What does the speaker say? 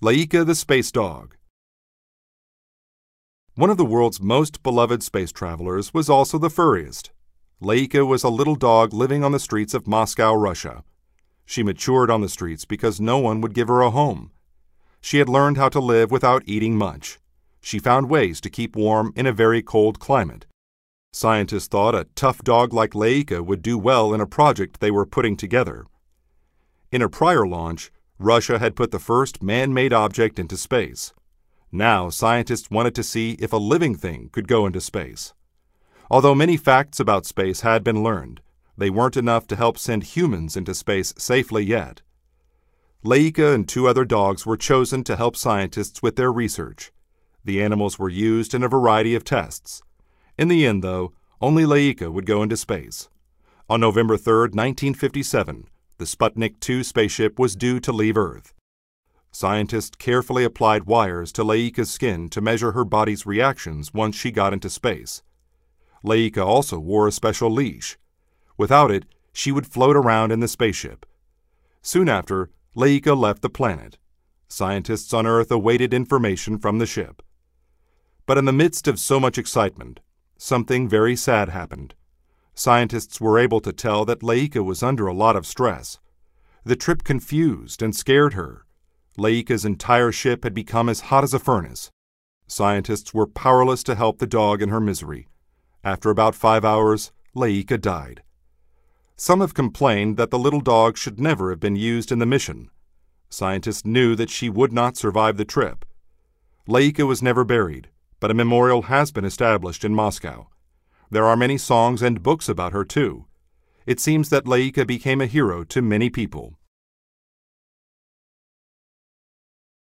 Laika the Space Dog. One of the world's most beloved space travelers was also the furriest. Laika was a little dog living on the streets of Moscow, Russia. She matured on the streets because no one would give her a home. She had learned how to live without eating much. She found ways to keep warm in a very cold climate. Scientists thought a tough dog like Laika would do well in a project they were putting together. In a prior launch, Russia had put the first man-made object into space. Now scientists wanted to see if a living thing could go into space. Although many facts about space had been learned, they weren't enough to help send humans into space safely yet. Laika and 2 other dogs were chosen to help scientists with their research. The animals were used in a variety of tests. In the end, though, only Laika would go into space. On November 3, 1957, the Sputnik 2 spaceship was due to leave Earth. Scientists carefully applied wires to Laika's skin to measure her body's reactions once she got into space. Laika also wore a special leash. Without it, she would float around in the spaceship. Soon after, Laika left the planet. Scientists on Earth awaited information from the ship. But in the midst of so much excitement, something very sad happened. Scientists were able to tell that Laika was under a lot of stress. The trip confused and scared her. Laika's entire ship had become as hot as a furnace. Scientists were powerless to help the dog in her misery. After about 5 hours, Laika died. Some have complained that the little dog should never have been used in the mission. Scientists knew that she would not survive the trip. Laika was never buried, but a memorial has been established in Moscow. There are many songs and books about her, too. It seems that Laika became a hero to many people.